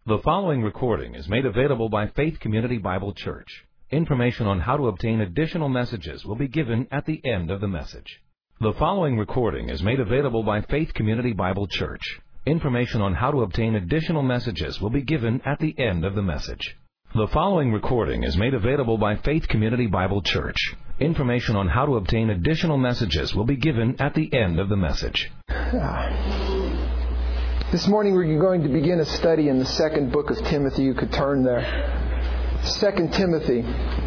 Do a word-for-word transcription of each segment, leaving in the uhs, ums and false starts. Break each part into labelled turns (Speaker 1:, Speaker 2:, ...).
Speaker 1: The following recording is made available by Faith Community Bible Church. Information on how to obtain additional messages will be given at the end of the message. The following recording is made available by Faith Community Bible Church. Information on how to obtain additional messages will be given at the end of the message. The following recording is made available by Faith Community Bible Church. Information on how to obtain additional messages will be given at the end of the message.
Speaker 2: This morning we're going to begin a study in the second book of Timothy. You could turn there. Second Timothy.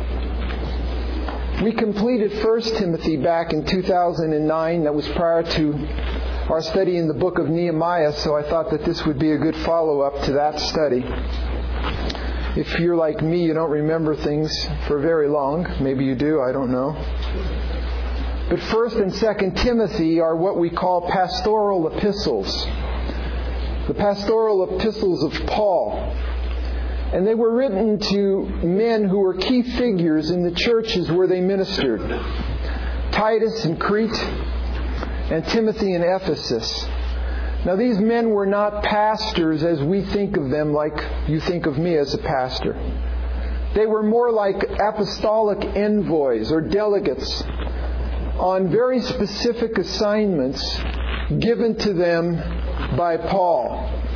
Speaker 2: We completed First Timothy back in two thousand nine. That was prior to our study in the book of Nehemiah, so I thought that this would be a good follow-up to that study. If you're like me, you don't remember things for very long. Maybe you do, I don't know. But First and Second Timothy are what we call pastoral epistles. The pastoral epistles of Paul. And they were written to men who were key figures in the churches where they ministered. Titus in Crete and Timothy in Ephesus. Now these men were not pastors as we think of them, like you think of me as a pastor. They were more like apostolic envoys or delegates on very specific assignments given to them by Paul.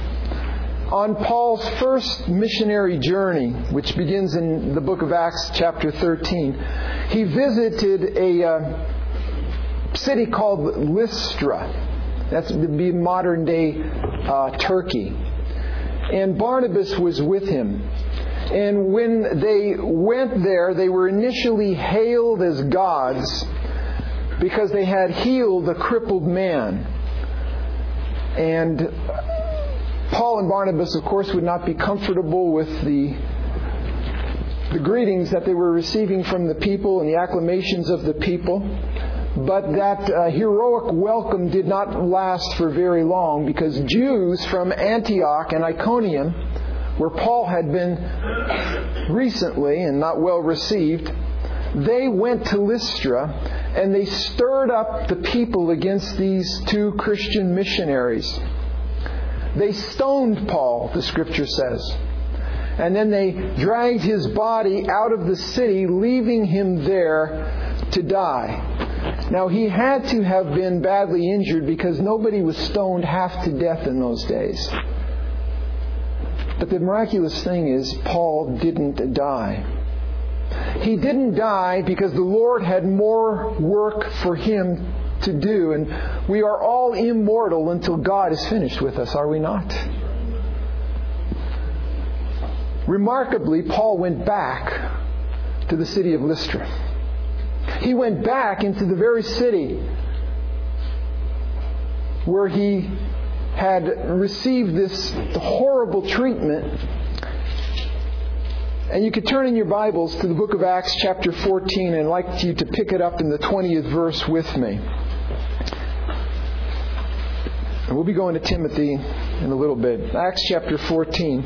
Speaker 2: On Paul's first missionary journey, which begins in the book of Acts chapter thirteen, he visited a uh, city called Lystra. That's would be modern day uh, Turkey. And Barnabas was with him. And when they went there, they were initially hailed as gods because they had healed a crippled man. And Paul and Barnabas, of course, would not be comfortable with the the greetings that they were receiving from the people and the acclamations of the people. But that uh, heroic welcome did not last for very long, because Jews from Antioch and Iconium, where Paul had been recently and not well received, they went to Lystra and they stirred up the people against these two Christian missionaries. They stoned Paul, the Scripture says. And then they dragged his body out of the city, leaving him there to die. Now he had to have been badly injured, because nobody was stoned half to death in those days. But the miraculous thing is, Paul didn't die. He didn't die because the Lord had more work for him to do. And we are all immortal until God is finished with us, are we not? Remarkably, Paul went back to the city of Lystra. He went back into the very city where he had received this horrible treatment. And you could turn in your Bibles to the book of Acts chapter fourteen, and I'd like you to pick it up in the twentieth verse with me. And we'll be going to Timothy in a little bit. Acts chapter fourteen.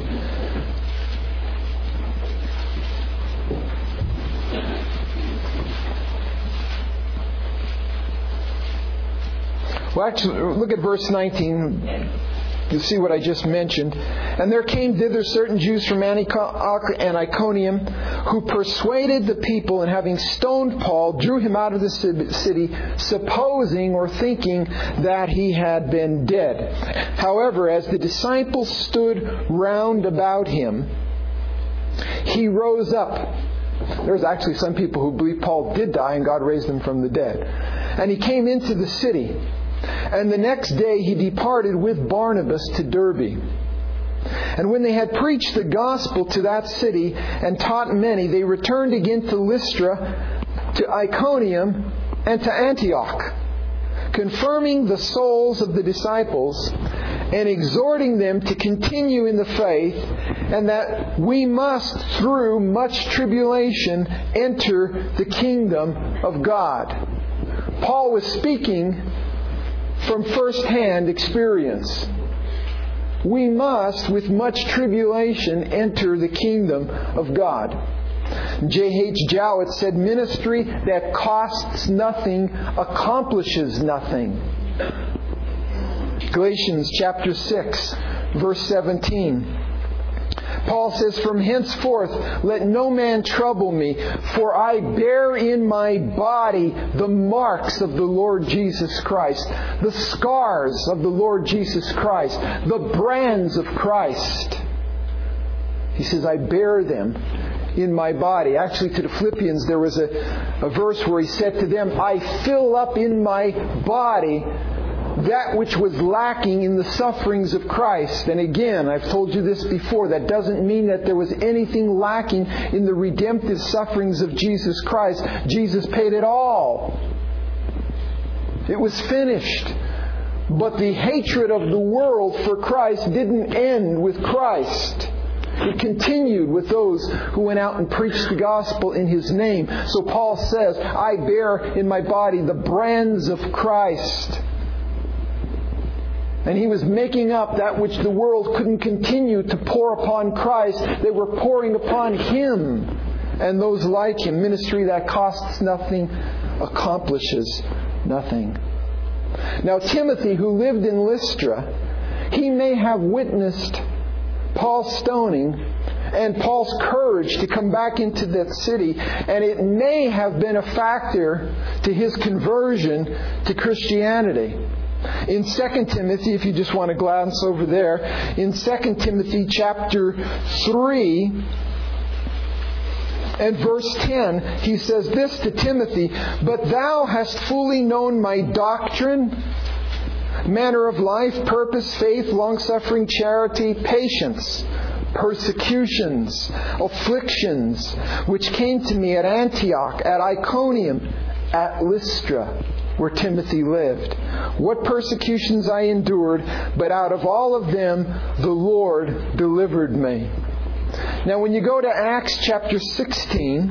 Speaker 2: Well, actually, look at verse nineteen. You'll see what I just mentioned. And there came thither certain Jews from Antioch and Iconium, who persuaded the people, and having stoned Paul, drew him out of the city, supposing or thinking that he had been dead. However, as the disciples stood round about him, he rose up. There's actually some people who believe Paul did die and God raised him from the dead. And he came into the city. And the next day he departed with Barnabas to Derbe. And when they had preached the gospel to that city and taught many, they returned again to Lystra, to Iconium, and to Antioch, confirming the souls of the disciples and exhorting them to continue in the faith, and that we must, through much tribulation, enter the kingdom of God. Paul was speaking from first-hand experience. We must, with much tribulation, enter the kingdom of God. J H Jowett said, ministry that costs nothing accomplishes nothing. Galatians chapter six, verse seventeen. Paul says, "From henceforth let no man trouble me, for I bear in my body the marks of the Lord Jesus Christ," the scars of the Lord Jesus Christ, the brands of Christ. He says, "I bear them in my body." Actually, to the Philippians, there was a, a verse where he said to them, "I fill up in my body that which was lacking in the sufferings of Christ." And again, I've told you this before, that doesn't mean that there was anything lacking in the redemptive sufferings of Jesus Christ. Jesus paid it all. It was finished. But the hatred of the world for Christ didn't end with Christ. It continued with those who went out and preached the gospel in His name. So Paul says, "I bear in my body the brands of Christ." And he was making up that which the world couldn't continue to pour upon Christ. They were pouring upon Him and those like Him. Ministry that costs nothing, accomplishes nothing. Now Timothy, who lived in Lystra, he may have witnessed Paul's stoning and Paul's courage to come back into that city, and it may have been a factor to his conversion to Christianity. In Second Timothy, if you just want to glance over there, in Second Timothy chapter three and verse ten, he says this to Timothy, "But thou hast fully known my doctrine, manner of life, purpose, faith, long-suffering, charity, patience, persecutions, afflictions, which came to me at Antioch, at Iconium, at Lystra," where Timothy lived. "What persecutions I endured, but out of all of them the Lord delivered me." Now when you go to Acts chapter sixteen,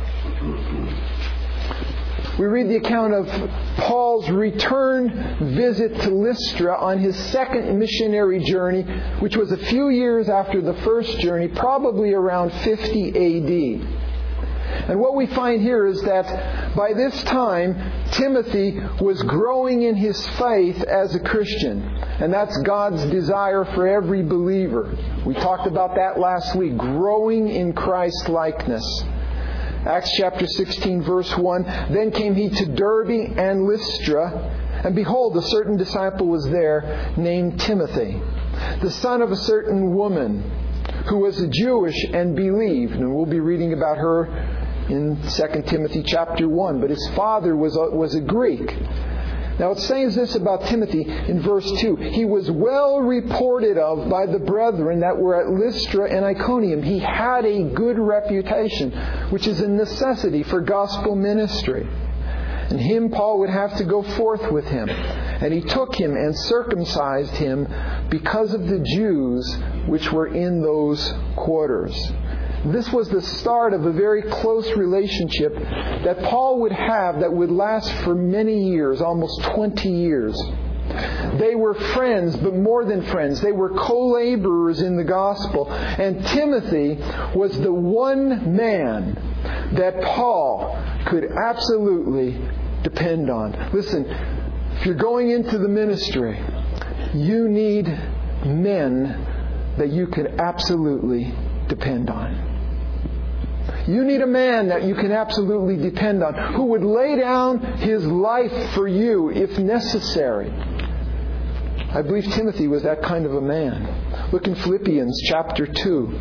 Speaker 2: we read the account of Paul's return visit to Lystra on his second missionary journey, which was a few years after the first journey, probably around fifty A D. And what we find here is that by this time, Timothy was growing in his faith as a Christian. And that's God's desire for every believer. We talked about that last week, growing in Christ likeness. Acts chapter sixteen verse one, "Then came he to Derbe and Lystra, and behold, a certain disciple was there named Timothy, the son of a certain woman, who was a Jewish and believed." And we'll be reading about her in Second Timothy chapter one. But his father was a, was a Greek. Now it says this about Timothy in verse two. "He was well reported of by the brethren that were at Lystra and Iconium." He had a good reputation, which is a necessity for gospel ministry. And him Paul would have to go forth with him. And he took him and circumcised him because of the Jews which were in those quarters. This was the start of a very close relationship that Paul would have that would last for many years, almost twenty years. They were friends, but more than friends. They were co-laborers in the gospel. And Timothy was the one man that Paul could absolutely depend on. Listen, if you're going into the ministry, you need men that you can absolutely depend on. You need a man that you can absolutely depend on, who would lay down his life for you if necessary. I believe Timothy was that kind of a man. Look in Philippians chapter two.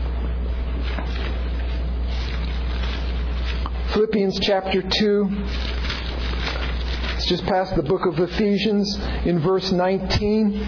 Speaker 2: Philippians chapter two. It's just past the book of Ephesians in verse nineteen.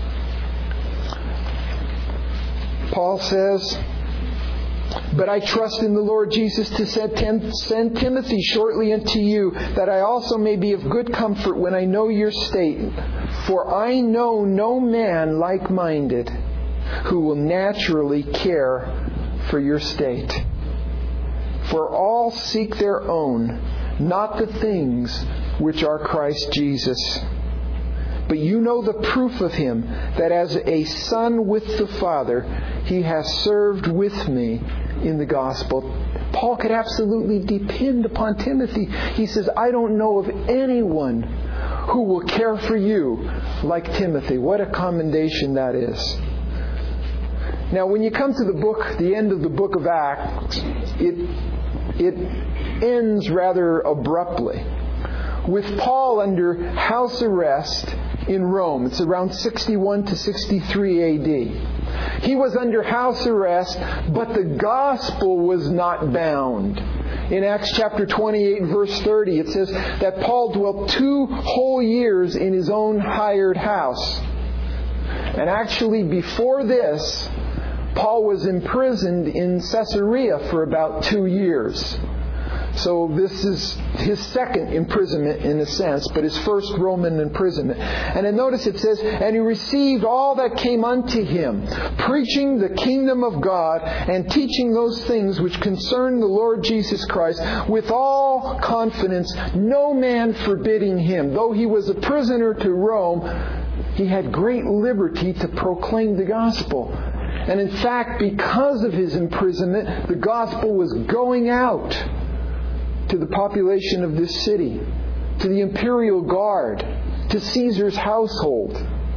Speaker 2: Paul says, "But I trust in the Lord Jesus to send Timothy shortly unto you, that I also may be of good comfort when I know your state. For I know no man like-minded who will naturally care for your state. For all seek their own, not the things which are Christ Jesus. But you know the proof of him, that as a son with the Father, he has served with me in the gospel." Paul could absolutely depend upon Timothy. He says, "I don't know of anyone who will care for you like Timothy." What a commendation that is. Now, when you come to the book, the end of the book of Acts, it it ends rather abruptly with Paul under house arrest in Rome. It's around sixty-one to sixty-three A D. He was under house arrest, but the gospel was not bound. In Acts chapter twenty-eight, verse thirty, it says that Paul dwelt two whole years in his own hired house. And actually, before this, Paul was imprisoned in Caesarea for about two years. So this is his second imprisonment in a sense, but his first Roman imprisonment. And then notice it says, and he received all that came unto him, preaching the kingdom of God and teaching those things which concern the Lord Jesus Christ with all confidence, no man forbidding him. Though he was a prisoner to Rome, he had great liberty to proclaim the gospel. And in fact, because of his imprisonment, the gospel was going out to the population of this city, to the imperial guard, to Caesar's household.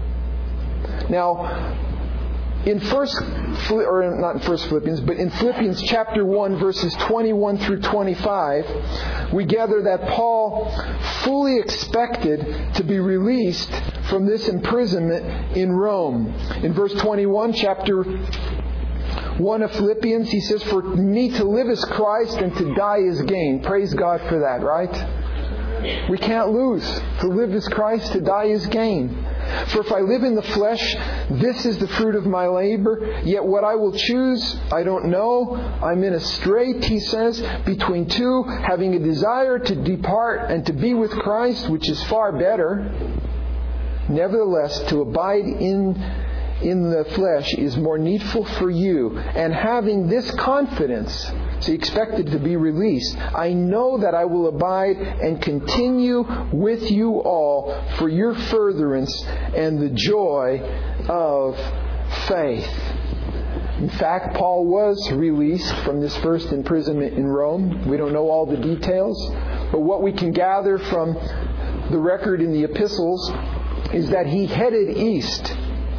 Speaker 2: Now, in first, or not in First Philippians, but in Philippians chapter one, verses twenty-one through twenty-five, we gather that Paul fully expected to be released from this imprisonment in Rome. In verse twenty-one, chapter one of Philippians, he says, for me to live is Christ and to die is gain. Praise God for that, right? We can't lose. To live is Christ, to die is gain. For if I live in the flesh, this is the fruit of my labor. Yet what I will choose, I don't know. I'm in a strait, he says, between two, having a desire to depart and to be with Christ, which is far better. Nevertheless, to abide in in the flesh is more needful for you. And having this confidence, so he expected to be released, I know that I will abide and continue with you all for your furtherance and the joy of faith. In fact, Paul was released from this first imprisonment in Rome. We don't know all the details, but what we can gather from the record in the epistles is that he headed east.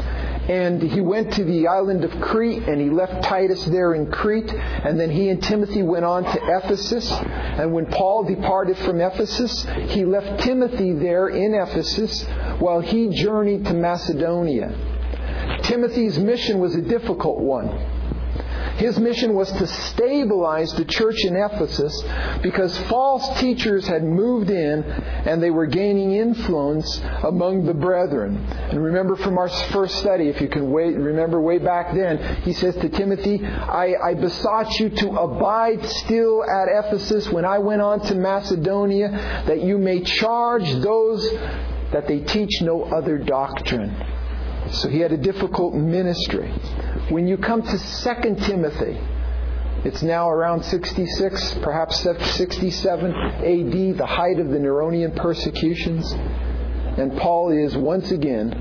Speaker 2: And he went to the island of Crete, and he left Titus there in Crete. And then he and Timothy went on to Ephesus. And when Paul departed from Ephesus, he left Timothy there in Ephesus while he journeyed to Macedonia. Timothy's mission was a difficult one. His mission was to stabilize the church in Ephesus because false teachers had moved in and they were gaining influence among the brethren. And remember from our first study, if you can wait, remember way back then, he says to Timothy, I, I besought you to abide still at Ephesus when I went on to Macedonia, that you may charge those that they teach no other doctrine. So he had a difficult ministry. When you come to Second Timothy, it's now around sixty-six, perhaps sixty-seven A D, the height of the Neronian persecutions. And Paul is once again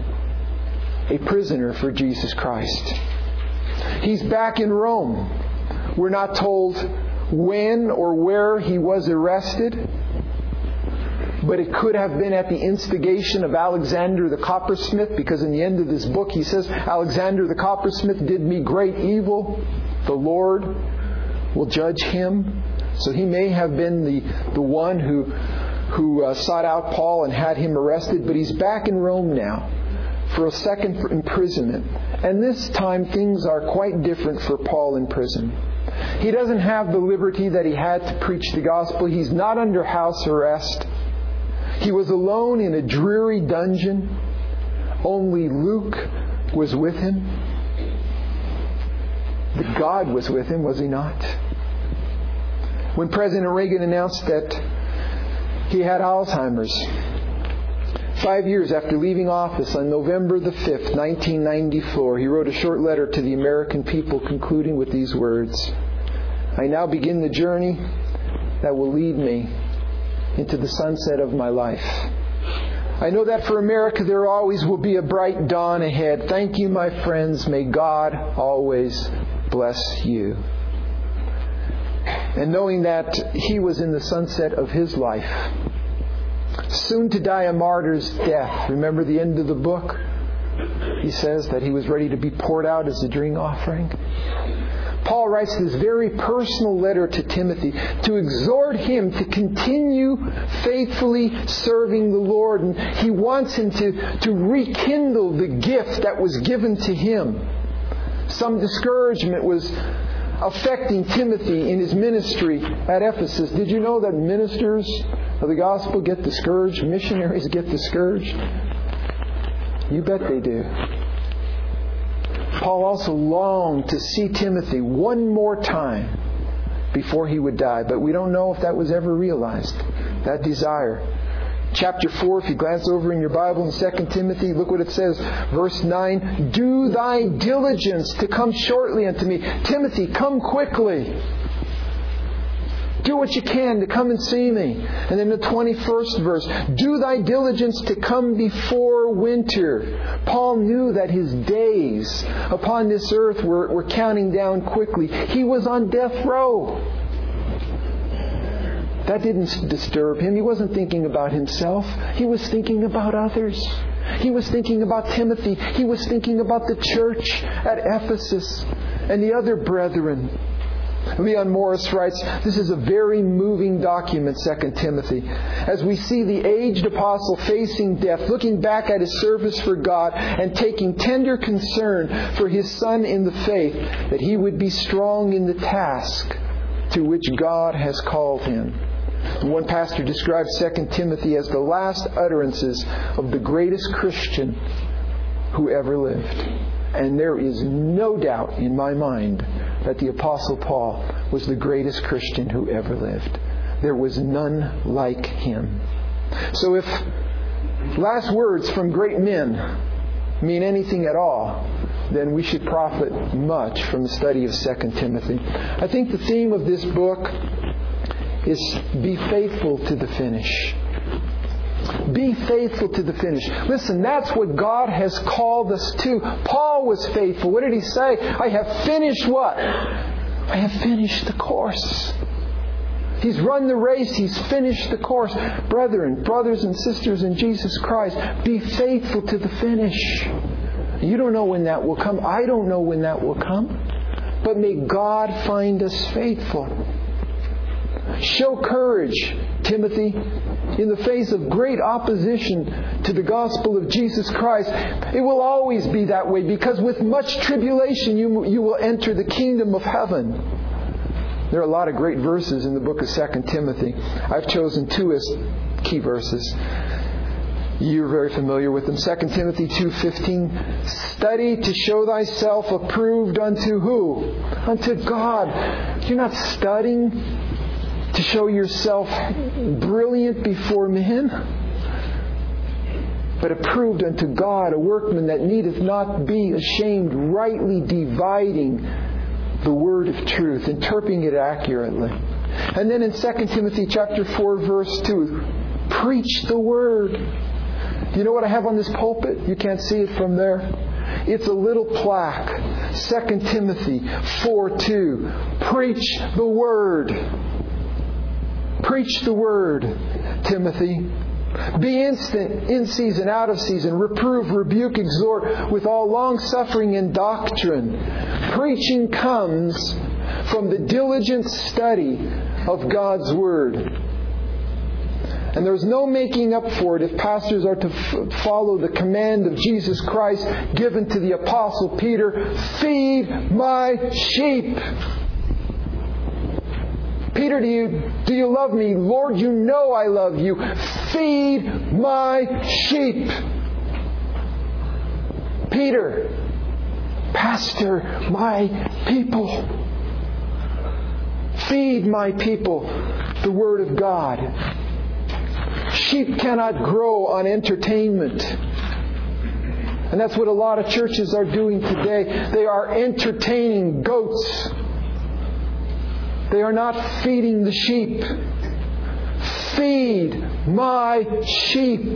Speaker 2: a prisoner for Jesus Christ. He's back in Rome. We're not told when or where he was arrested, but it could have been at the instigation of Alexander the coppersmith, because in the end of this book he says, Alexander the coppersmith did me great evil. The Lord will judge him. So he may have been the, the one who, who uh, sought out Paul and had him arrested, but he's back in Rome now for a second imprisonment. And this time things are quite different for Paul in prison. He doesn't have the liberty that he had to preach the gospel. He's not under house arrest. He was alone in a dreary dungeon. Only Luke was with him. But God was with him, was he not? When President Reagan announced that he had Alzheimer's, five years after leaving office on November the fifth, nineteen ninety-four, he wrote a short letter to the American people concluding with these words, I now begin the journey that will lead me into the sunset of my life. I know that for America there always will be a bright dawn ahead. Thank you, my friends. May God always bless you. And knowing that he was in the sunset of his life, soon to die a martyr's death. Remember the end of the book? he says, that he was ready to be poured out as a drink offering. Paul writes this very personal letter to Timothy to exhort him to continue faithfully serving the Lord. And he wants him to, to rekindle the gift that was given to him. Some discouragement was affecting Timothy in his ministry at Ephesus. Did you know that ministers of the gospel get discouraged? Missionaries get discouraged? You bet they do. Paul also longed to see Timothy one more time before he would die. But we don't know if that was ever realized, that desire. Chapter four, if you glance over in your Bible in Second Timothy, look what it says. Verse nine, do thy diligence to come shortly unto me. Timothy, come quickly. Do what you can to come and see me. And then the twenty-first verse, do thy diligence to come before winter. Paul knew that his days upon this earth were, were counting down quickly. He was on death row. That didn't disturb him. He wasn't thinking about himself. He was thinking about others. He was thinking about Timothy. He was thinking about the church at Ephesus and the other brethren. Leon Morris writes, this is a very moving document, Second Timothy. As we see the aged apostle facing death, looking back at his service for God and taking tender concern for his son in the faith, that he would be strong in the task to which God has called him. One pastor described Second Timothy as the last utterances of the greatest Christian who ever lived. And there is no doubt in my mind that the Apostle Paul was the greatest Christian who ever lived. There was none like him. So if last words from great men mean anything at all, then we should profit much from the study of Second Timothy. I think the theme of this book is be faithful to the finish. Be faithful to the finish. Listen, that's what God has called us to. Paul was faithful. What did he say? I have finished what? I have finished the course. He's run the race. He's finished the course. Brethren, brothers and sisters in Jesus Christ, be faithful to the finish. You don't know when that will come. I don't know when that will come. But may God find us faithful. Show courage, Timothy, in the face of great opposition to the gospel of Jesus Christ. It will always be that way, because with much tribulation you, you will enter the kingdom of heaven. There are a lot of great verses in the book of Second Timothy. I've chosen two as key verses. You're very familiar with them. Second Timothy two fifteen. Study to show thyself approved unto who? Unto God. You're not studying to show yourself brilliant before men, but approved unto God, a workman that needeth not be ashamed, rightly dividing the word of truth, interpreting it accurately. And then in Second Timothy chapter four, verse two, preach the word. You know what I have on this pulpit? You can't see it from there. It's a little plaque. Second Timothy four two. Preach the word. Preach the word, Timothy. Be instant, in season, out of season. Reprove, rebuke, exhort with all long suffering and doctrine. Preaching comes from the diligent study of God's word. And there's no making up for it if pastors are to f- follow the command of Jesus Christ given to the Apostle Peter, feed my sheep. Peter, do you, do you love me? Lord, you know I love you. Feed my sheep. Peter, pastor my people. Feed my people the Word of God. Sheep cannot grow on entertainment. And that's what a lot of churches are doing today. They are entertaining goats. They are not feeding the sheep. Feed my sheep.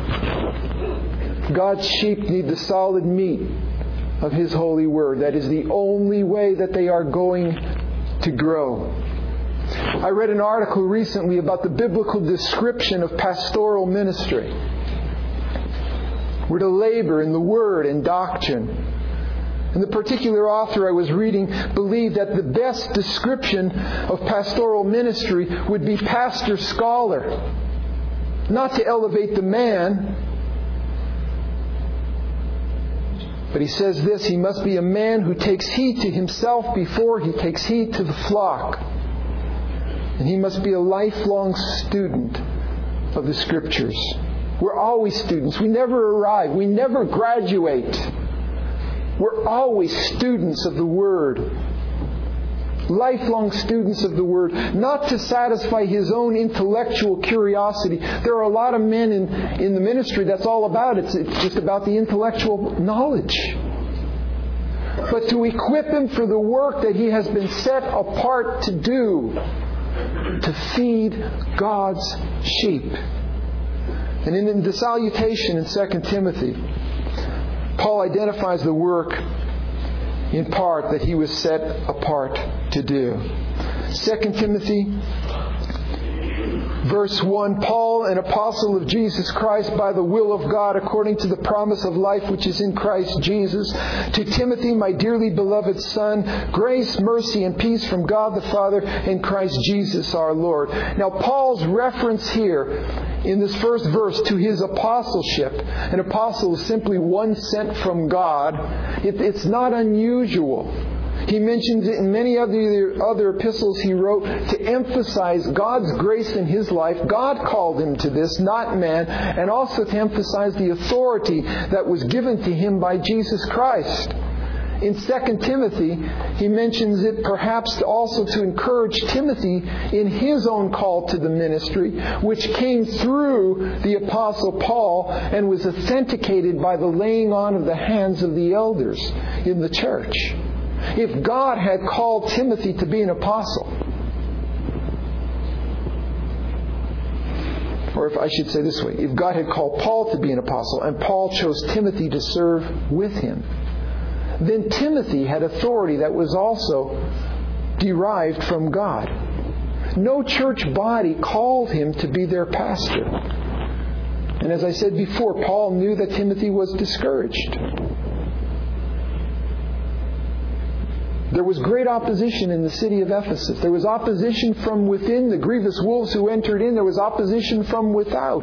Speaker 2: God's sheep need the solid meat of His holy word. That is the only way that they are going to grow. I read an article recently about the biblical description of pastoral ministry. We're to labor in the Word and doctrine. And the particular author I was reading believed that the best description of pastoral ministry would be pastor-scholar. Not to elevate the man, but he says this: he must be a man who takes heed to himself before he takes heed to the flock. And he must be a lifelong student of the Scriptures. We're always students. We never arrive. We never graduate. We're always students of the Word. Lifelong students of the Word, not to satisfy his own intellectual curiosity. There are a lot of men in, in the ministry that's all about it. It's, it's just about the intellectual knowledge. But to equip him for the work that he has been set apart to do, to feed God's sheep. And in the salutation in Second Timothy, Paul identifies the work in part that he was set apart to do. Second Timothy verse one, Paul, an apostle of Jesus Christ by the will of God, according to the promise of life which is in Christ Jesus, to Timothy, my dearly beloved son, grace, mercy, and peace from God the Father and Christ Jesus our Lord. Now, Paul's reference here in this first verse to his apostleship, an apostle is simply one sent from God. It, it's not unusual. He mentions it in many other other epistles he wrote to emphasize God's grace in his life. God called him to this, not man, and also to emphasize the authority that was given to him by Jesus Christ. In Second Timothy, he mentions it perhaps also to encourage Timothy in his own call to the ministry, which came through the Apostle Paul and was authenticated by the laying on of the hands of the elders in the church. If God had called Timothy to be an apostle, or if I should say this way, if God had called Paul to be an apostle and Paul chose Timothy to serve with him, then Timothy had authority that was also derived from God. No church body called him to be their pastor. And as I said before, Paul knew that Timothy was discouraged. There was great opposition in the city of Ephesus. There was opposition from within, the grievous wolves who entered in. There was opposition from without.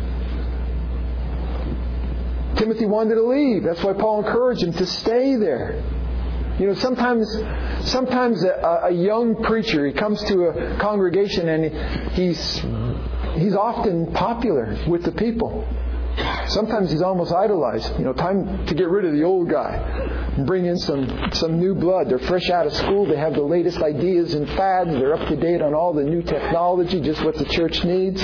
Speaker 2: Timothy wanted to leave. That's why Paul encouraged him to stay there. You know, sometimes sometimes a, a young preacher, he comes to a congregation and he's he's often popular with the people. Sometimes he's almost idolized. You know, time to get rid of the old guy and bring in some, some new blood. They're fresh out of school. They have the latest ideas and fads. They're up to date on all the new technology, just what the church needs.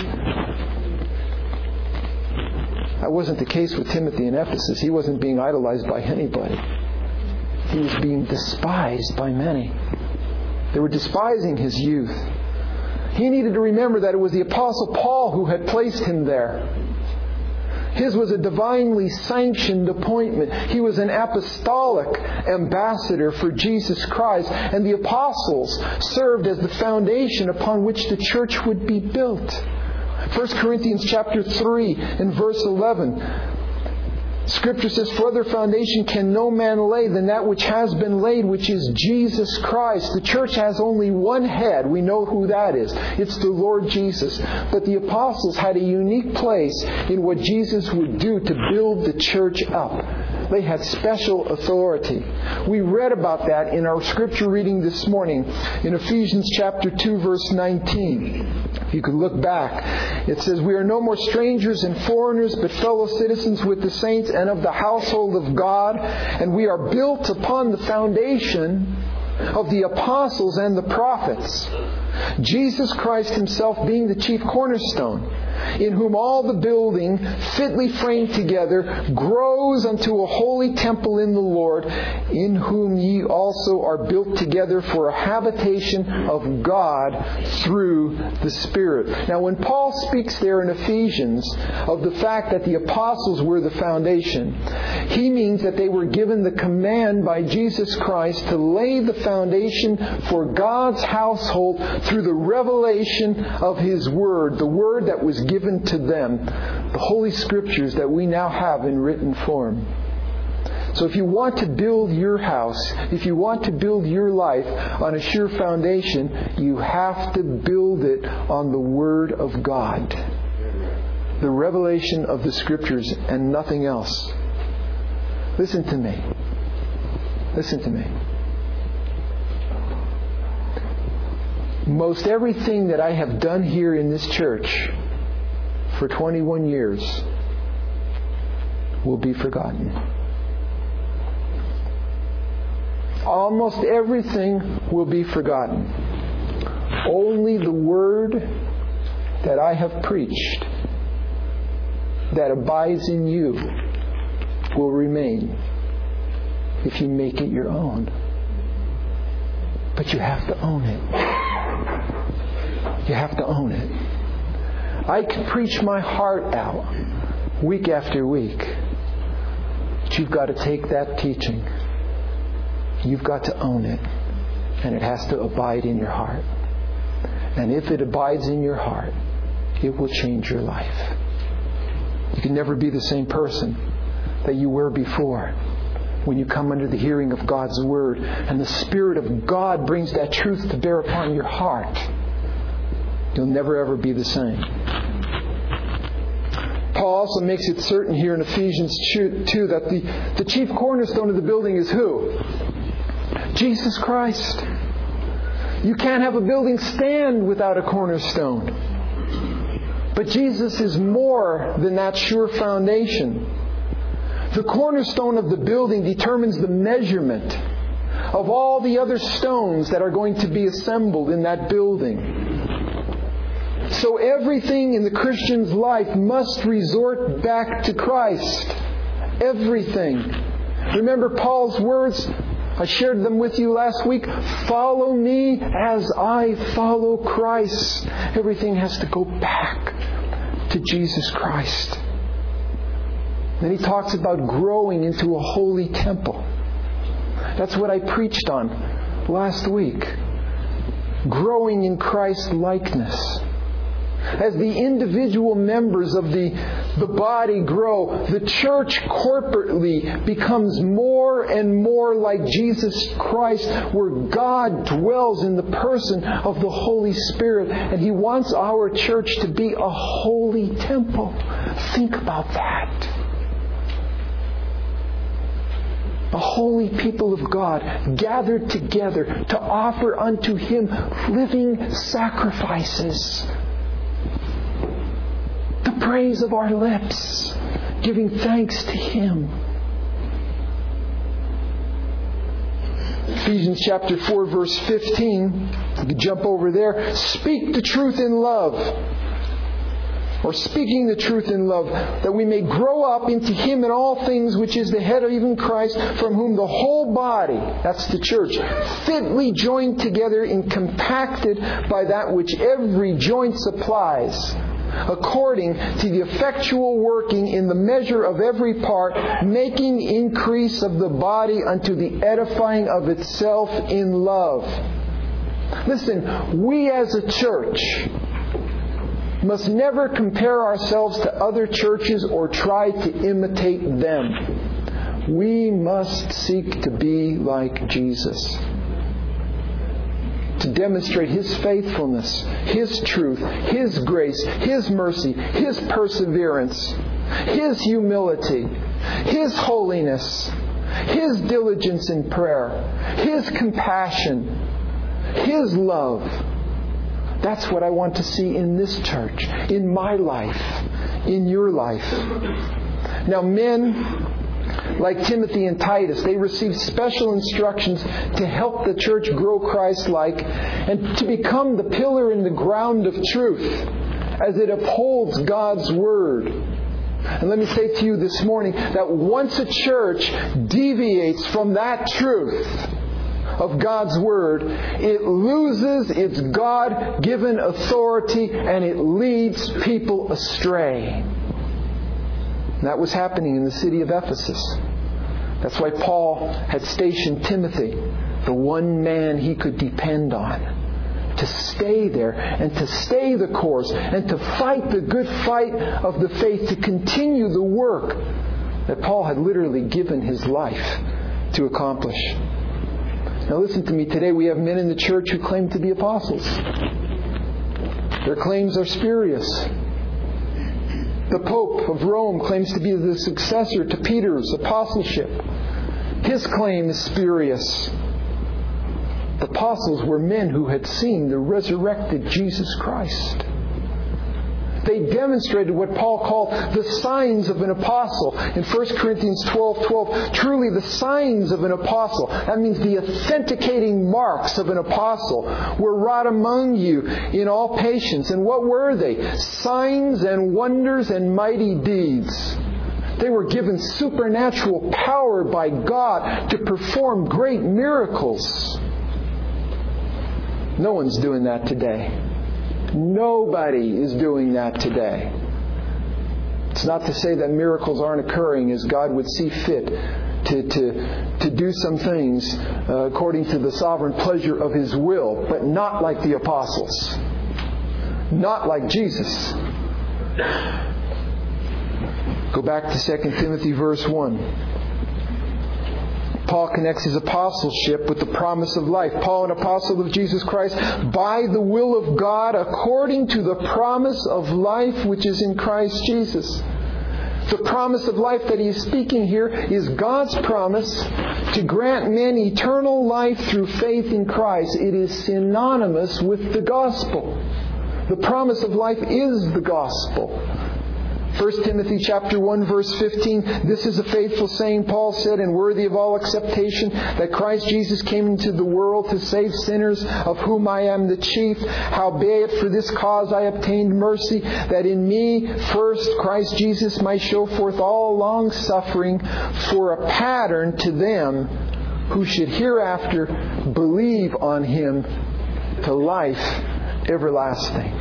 Speaker 2: That wasn't the case with Timothy in Ephesus. He wasn't being idolized by anybody. He was being despised by many. They were despising his youth. He needed to remember that it was the Apostle Paul who had placed him there. His was a divinely sanctioned appointment. He was an apostolic ambassador for Jesus Christ, and the apostles served as the foundation upon which the church would be built. First Corinthians chapter three and verse eleven. Scripture says, "For other foundation can no man lay than that which has been laid, which is Jesus Christ." The church has only one head. We know who that is. It's the Lord Jesus. But the apostles had a unique place in what Jesus would do to build the church up. They had special authority. We read about that in our scripture reading this morning in Ephesians chapter two, verse nineteen. If you could look back, it says, "We are no more strangers and foreigners, but fellow citizens with the saints and of the household of God, and we are built upon the foundation of the apostles and the prophets, Jesus Christ himself being the chief cornerstone, in whom all the building, fitly framed together, grows unto a holy temple in the Lord, in whom ye also are built together for a habitation of God through the Spirit." Now, when Paul speaks there in Ephesians of the fact that the apostles were the foundation, he means that they were given the command by Jesus Christ to lay the foundation for God's household through the revelation of His Word, the Word that was given to them, the Holy Scriptures that we now have in written form. So if you want to build your house, if you want to build your life on a sure foundation, you have to build it on the Word of God. The revelation of the Scriptures and nothing else. Listen to me. Listen to me. Most everything that I have done here in this church for twenty-one years will be forgotten. Almost everything will be forgotten. Only the Word that I have preached, that abides in you, will remain if you make it your own. But you have to own it. You have to own it. I can preach my heart out week after week, but you've got to take that teaching. You've got to own it, and it has to abide in your heart. And if it abides in your heart, it will change your life. You can never be the same person that you were before when you come under the hearing of God's Word and the Spirit of God brings that truth to bear upon your heart. You'll never ever be the same. Paul also makes it certain here in Ephesians two that the, the chief cornerstone of the building is who? Jesus Christ. You can't have a building stand without a cornerstone. But Jesus is more than that sure foundation. The cornerstone of the building determines the measurement of all the other stones that are going to be assembled in that building. So everything in the Christian's life must resort back to Christ. Everything. Remember Paul's words? I shared them with you last week. Follow me as I follow Christ. Everything has to go back to Jesus Christ. Then he talks about growing into a holy temple. That's what I preached on last week. Growing in Christ's likeness. As the individual members of the, the body grow, the church corporately becomes more and more like Jesus Christ, where God dwells in the person of the Holy Spirit. And He wants our church to be a holy temple. Think about that. A holy people of God gathered together to offer unto Him living sacrifices. The praise of our lips, giving thanks to Him. Ephesians chapter four verse fifteen, you can jump over there. Speak the truth in love. Or speaking the truth in love, that we may grow up into Him in all things, which is the head of even Christ, from whom the whole body, that's the church, fitly joined together and compacted by that which every joint supplies, according to the effectual working in the measure of every part, making increase of the body unto the edifying of itself in love. Listen, we as a church must never compare ourselves to other churches or try to imitate them. We must seek to be like Jesus. To demonstrate His faithfulness, His truth, His grace, His mercy, His perseverance, His humility, His holiness, His diligence in prayer, His compassion, His love. That's what I want to see in this church, in my life, in your life. Now, men like Timothy and Titus, they received special instructions to help the church grow Christ-like and to become the pillar and the ground of truth as it upholds God's Word. And let me say to you this morning that once a church deviates from that truth of God's Word, it loses its God-given authority and it leads people astray. And that was happening in the city of Ephesus. That's why Paul had stationed Timothy, the one man he could depend on, to stay there and to stay the course and to fight the good fight of the faith, to continue the work that Paul had literally given his life to accomplish. Now listen to me. Today we have men in the church who claim to be apostles. Their claims are spurious. The Pope of Rome claims to be the successor to Peter's apostleship. His claim is spurious. The apostles were men who had seen the resurrected Jesus Christ. They demonstrated what Paul called the signs of an apostle. In First Corinthians twelve twelve, truly the signs of an apostle, that means the authenticating marks of an apostle, were wrought among you in all patience. And what were they? Signs and wonders and mighty deeds. They were given supernatural power by God to perform great miracles. No one's doing that today. Nobody is doing that today. It's not to say that miracles aren't occurring as God would see fit to, to, to do some things uh, according to the sovereign pleasure of His will, but not like the apostles. Not like Jesus. Go back to Second Timothy verse one. Paul connects his apostleship with the promise of life. Paul, an apostle of Jesus Christ, by the will of God, according to the promise of life which is in Christ Jesus. The promise of life that he is speaking here is God's promise to grant men eternal life through faith in Christ. It is synonymous with the gospel. The promise of life is the gospel. First Timothy chapter one verse fifteen, this is a faithful saying, Paul said, and worthy of all acceptation, that Christ Jesus came into the world to save sinners, of whom I am the chief. Howbeit for this cause I obtained mercy, that in me first Christ Jesus might show forth all long suffering for a pattern to them who should hereafter believe on Him to life everlasting.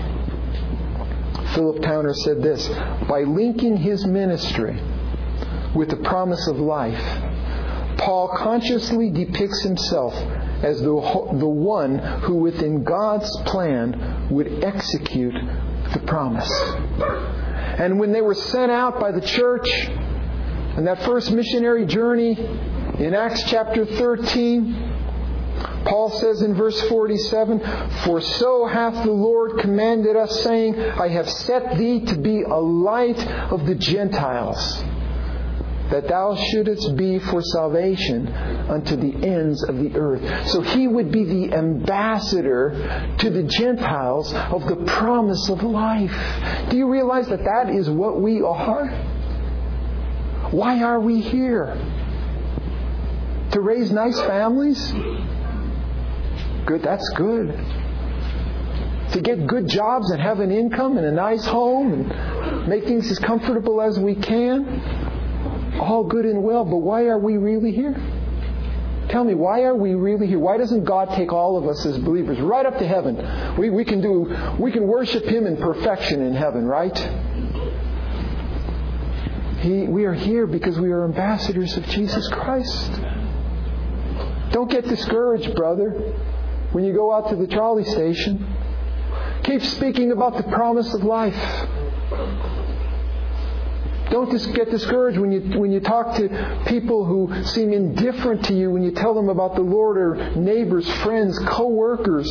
Speaker 2: Philip Towner said this, by linking his ministry with the promise of life, Paul consciously depicts himself as the, the one who within God's plan would execute the promise. And when they were sent out by the church on that first missionary journey in Acts chapter thirteen, Paul says in verse forty-seven, for so hath the Lord commanded us, saying, I have set thee to be a light of the Gentiles, that thou shouldest be for salvation unto the ends of the earth. So he would be the ambassador to the Gentiles of the promise of life. Do you realize that that is what we are? Why are we here? To raise nice families? Good, that's good. To get good jobs and have an income and a nice home and make things as comfortable as we can. All good and well, but why are we really here? Tell me, why are we really here? Why doesn't God take all of us as believers right up to heaven? We, we can do, we can worship Him in perfection in heaven, right? He, we are here because we are ambassadors of Jesus Christ. Don't get discouraged, brother, when you go out to the trolley station. Keep speaking about the promise of life. Don't just get discouraged when you when you talk to people who seem indifferent to you, when you tell them about the Lord, or neighbors, friends, co-workers.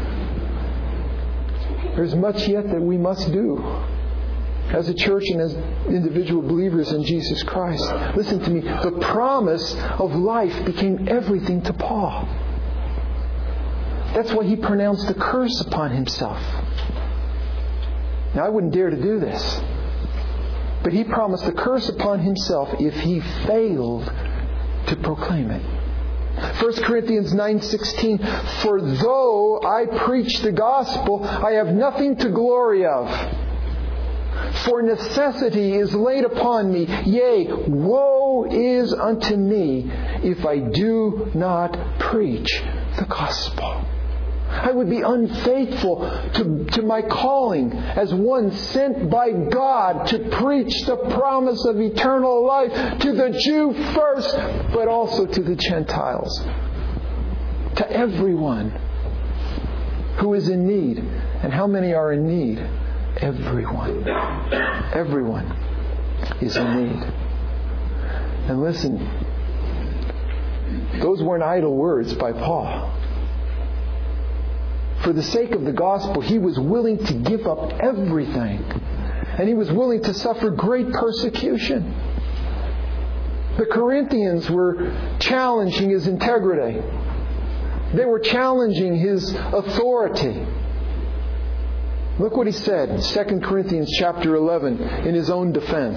Speaker 2: There's much yet that we must do as a church and as individual believers in Jesus Christ. Listen to me. The promise of life became everything to Paul. That's why he pronounced a curse upon himself. Now, I wouldn't dare to do this, but he promised a curse upon himself if he failed to proclaim it. First Corinthians nine sixteen, for though I preach the gospel, I have nothing to glory of. For necessity is laid upon me. Yea, woe is unto me if I do not preach the gospel. I would be unfaithful to, to my calling as one sent by God to preach the promise of eternal life to the Jew first, but also to the Gentiles. To everyone who is in need. And how many are in need? Everyone. Everyone is in need. And listen, those weren't idle words by Paul. For the sake of the gospel, he was willing to give up everything. And he was willing to suffer great persecution. The Corinthians were challenging his integrity. They were challenging his authority. Look what he said in Second Corinthians chapter eleven in his own defense.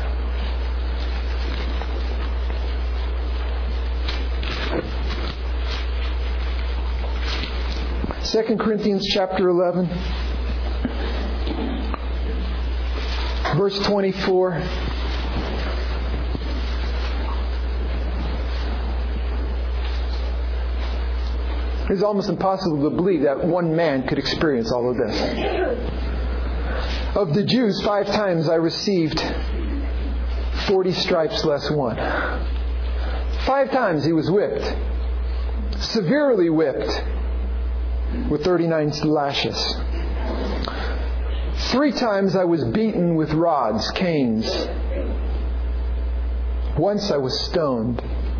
Speaker 2: Second Corinthians chapter eleven, verse twenty-four. It's almost impossible to believe that one man could experience all of this. Of the Jews, five times I received forty stripes less one. Five times he was whipped. Severely whipped. With thirty-nine lashes. Three times I was beaten with rods, canes. Once I was stoned.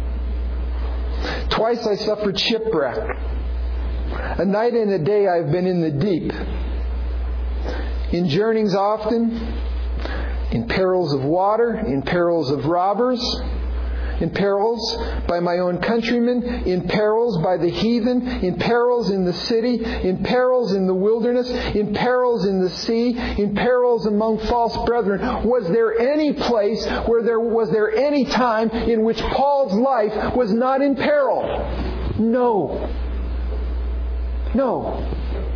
Speaker 2: Twice I suffered shipwreck. A night and a day I have been in the deep. In journeyings often, in perils of water, in perils of robbers, in perils by my own countrymen, in perils by the heathen, in perils in the city, in perils in the wilderness, in perils in the sea, in perils among false brethren. Was there any place where there was there any time in which Paul's life was not in peril? No. No.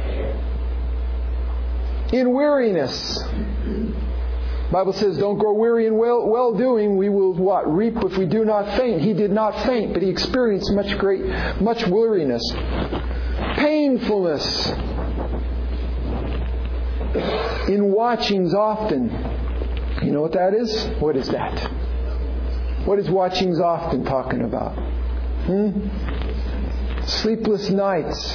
Speaker 2: In weariness. The Bible says, don't grow weary in well, well-doing. We will what? Reap if we do not faint. He did not faint, but he experienced much great, much weariness. Painfulness. In watchings often. You know what that is? What is that? What is watchings often talking about? Hmm? Sleepless nights.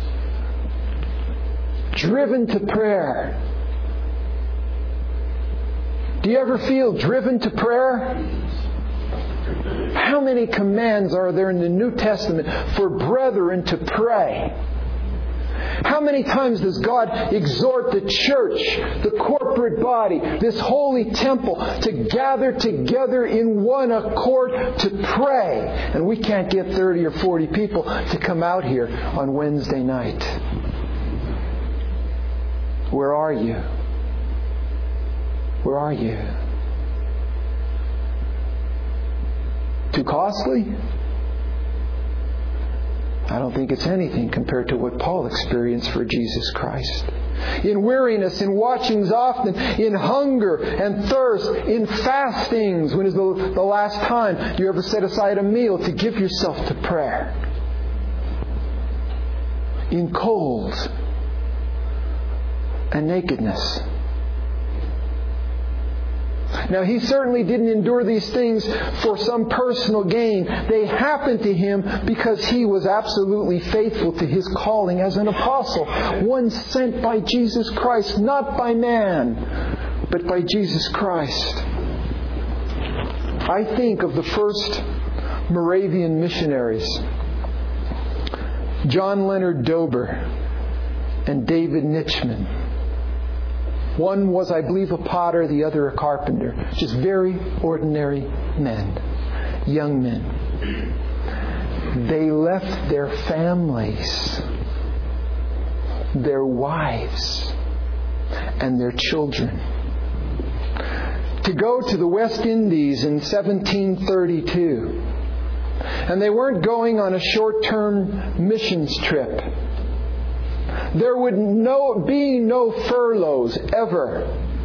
Speaker 2: Driven to prayer. Do you ever feel driven to prayer? How many commands are there in the New Testament for brethren to pray? How many times does God exhort the church, the corporate body, this holy temple, to gather together in one accord to pray? And we can't get thirty or forty people to come out here on Wednesday night. Where are you? Where are you? Too costly? I don't think it's anything compared to what Paul experienced for Jesus Christ. In weariness, in watchings often, in hunger and thirst, in fastings. When is the, the last time you ever set aside a meal to give yourself to prayer? In cold and nakedness. Now, he certainly didn't endure these things for some personal gain. They happened to him because he was absolutely faithful to his calling as an apostle. One sent by Jesus Christ, not by man, but by Jesus Christ. I think of the first Moravian missionaries, John Leonard Dober and David Nitschmann. One was, I believe, a potter, the other a carpenter. Just very ordinary men, young men. They left their families, their wives, and their children to go to the West Indies in seventeen thirty-two. And they weren't going on a short-term missions trip. There would no, be no furloughs ever.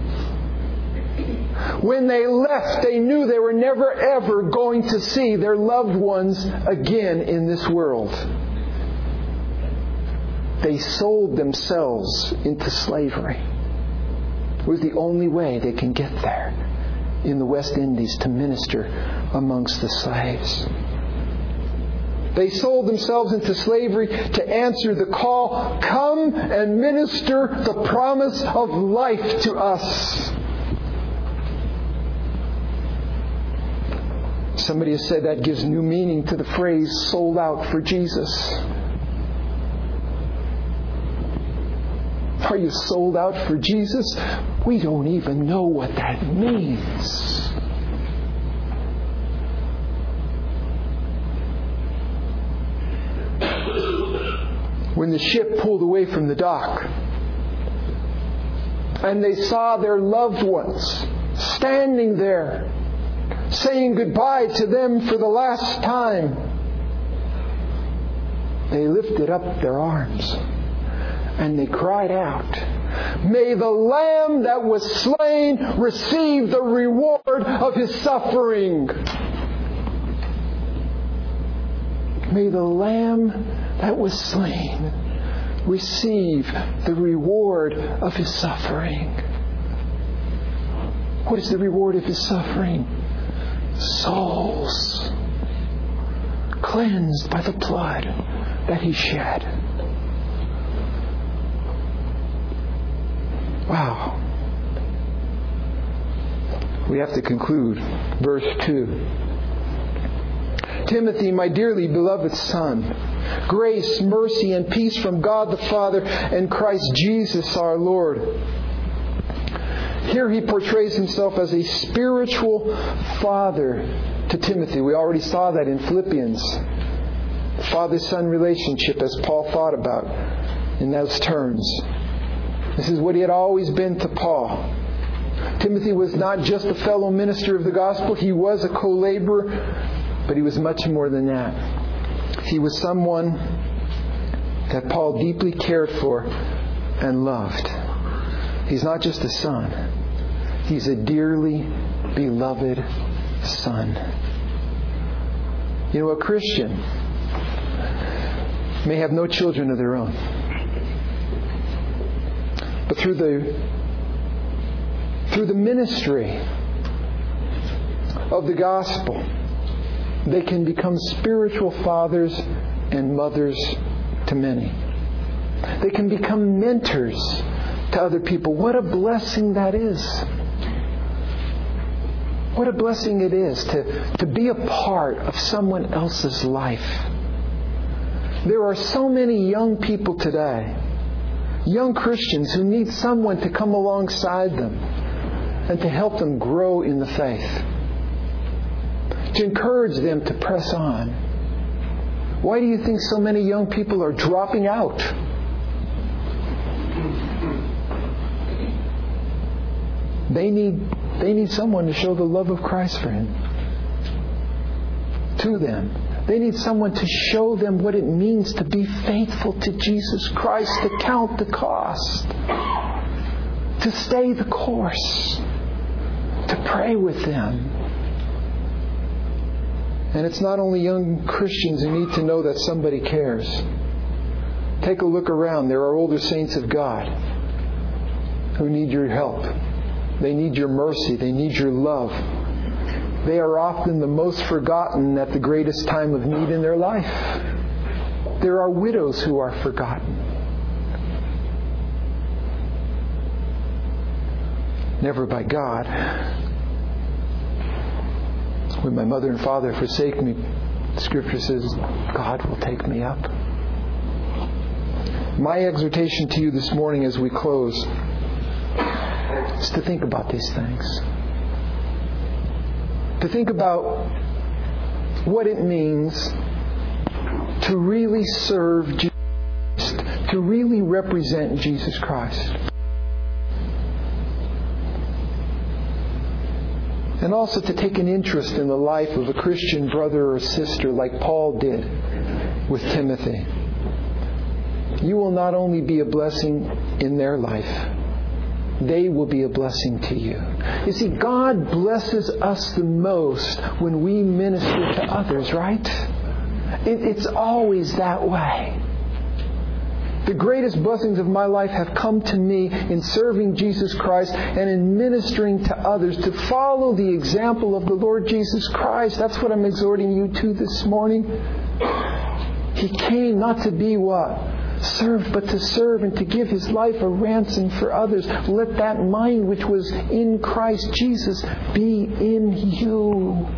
Speaker 2: When they left, they knew they were never ever going to see their loved ones again in this world. They sold themselves into slavery. It was the only way they can get there in the West Indies to minister amongst the slaves. They sold themselves into slavery to answer the call, come and minister the promise of life to us. Somebody has said that gives new meaning to the phrase sold out for Jesus. Are you sold out for Jesus? We don't even know what that means. When the ship pulled away from the dock and they saw their loved ones standing there saying goodbye to them for the last time, they lifted up their arms and they cried out, "May the Lamb that was slain receive the reward of His suffering." May the Lamb that was slain receive the reward of His suffering. What is the reward of His suffering? Souls cleansed by the blood that He shed. Wow. We have to conclude. Verse two. Timothy, my dearly beloved son, grace, mercy, and peace from God the Father and Christ Jesus our Lord. Here he portrays himself as a spiritual father to Timothy. We already saw that in Philippians. Father-son relationship, as Paul thought about in those terms. This is what he had always been to Paul. Timothy was not just a fellow minister of the gospel. He was a co-laborer, but he was much more than that. He was someone that Paul deeply cared for and loved. He's not just a son. He's a dearly beloved son. You know, a Christian may have no children of their own. But through the through the ministry of the gospel, they can become spiritual fathers and mothers to many. They can become mentors to other people. What a blessing that is. What a blessing it is to, to be a part of someone else's life. There are so many young people today, young Christians, who need someone to come alongside them and to help them grow in the faith, to encourage them to press on. Why do you think so many young people are dropping out? They need they need someone to show the love of Christ for him to them. They need someone to show them what it means to be faithful to Jesus Christ, to count the cost, to stay the course, to pray with them. And it's not only young Christians who need to know that somebody cares. Take a look around. There are older saints of God who need your help. They need your mercy. They need your love. They are often the most forgotten at the greatest time of need in their life. There are widows who are forgotten. Never by God. When my mother and father forsake me, Scripture says, God will take me up. My exhortation to you this morning as we close is to think about these things. To think about what it means to really serve Jesus, to really represent Jesus Christ. And also to take an interest in the life of a Christian brother or sister like Paul did with Timothy. You will not only be a blessing in their life, they will be a blessing to you. You see, God blesses us the most when we minister to others, right? It, it's always that way. The greatest blessings of my life have come to me in serving Jesus Christ and in ministering to others to follow the example of the Lord Jesus Christ. That's what I'm exhorting you to this morning. He came not to be what? Served, but to serve and to give His life a ransom for others. Let that mind which was in Christ Jesus be in you.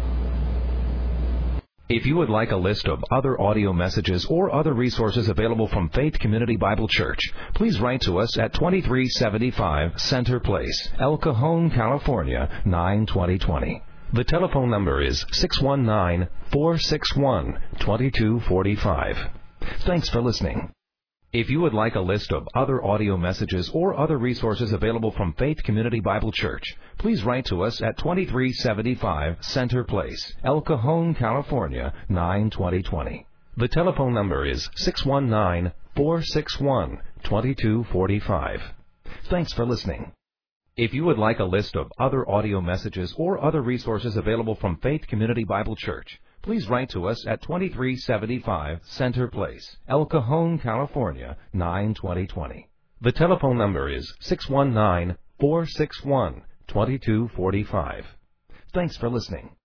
Speaker 1: If you would like a list of other audio messages or other resources available from Faith Community Bible Church, please write to us at twenty-three seventy-five Center Place, El Cajon, California, nine twenty twenty. The telephone number is six one nine, four six one, two two four five. Thanks for listening. If you would like a list of other audio messages or other resources available from Faith Community Bible Church, please write to us at twenty-three seventy-five Center Place, El Cajon, California, nine twenty twenty. The telephone number is six one nine, four six one, two two four five. Thanks for listening. If you would like a list of other audio messages or other resources available from Faith Community Bible Church, please write to us at twenty-three seventy-five Center Place, El Cajon, California, nine twenty twenty. The telephone number is six one nine, four six one, two two four five. Thanks for listening.